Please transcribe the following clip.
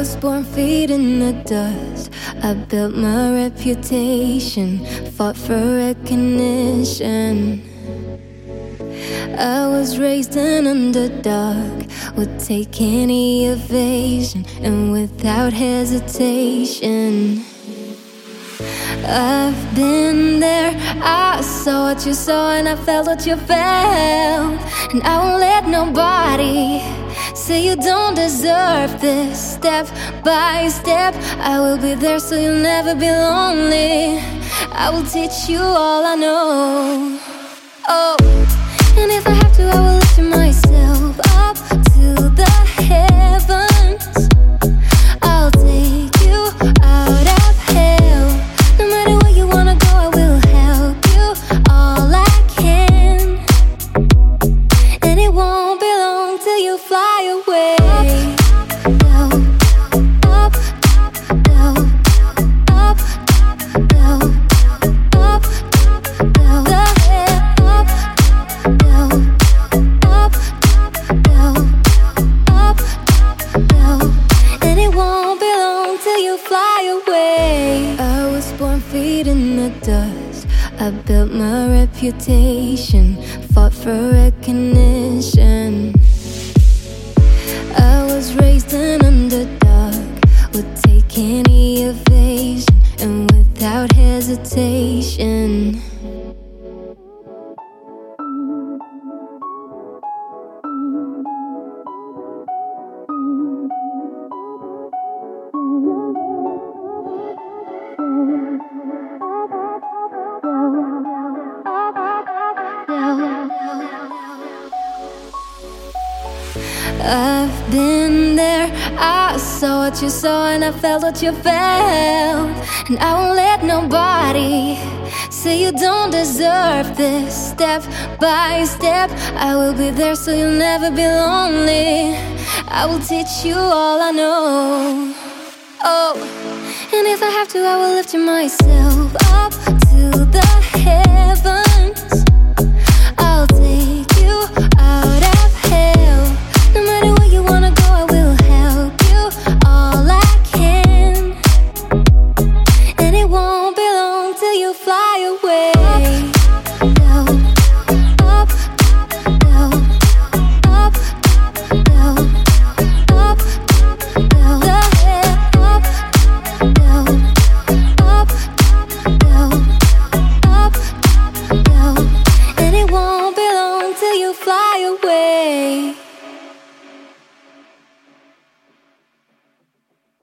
was born feet in the dust. I built my reputation, fought for recognition. I was raised an underdog, would take any evasion, and without hesitation. I've been there, I saw what you saw and I felt what you felt. And I won't let nobody say you don't deserve this. Step by step, I will be there so you'll never be lonely. I will teach you all I know. Oh, and if I have to, I will lift myself up to the heavens. I'll take you out of hell. No matter where you wanna go, I will help you all I can. And it won't be long till you fly away. Up, down, up, down, up, down, up, down, up, down, up, down. And it won't be long till you fly away. I was born feet in the dust. I built my reputation, fought for recognition. I was raised an underdog, would take any evasion, and without hesitation. I've been there, I saw what you saw and I felt what you felt. And I won't let nobody say you don't deserve this. Step by step, I will be there so you'll never be lonely. I will teach you all I know. Oh, and if I have to, I will lift myself up to the heavens.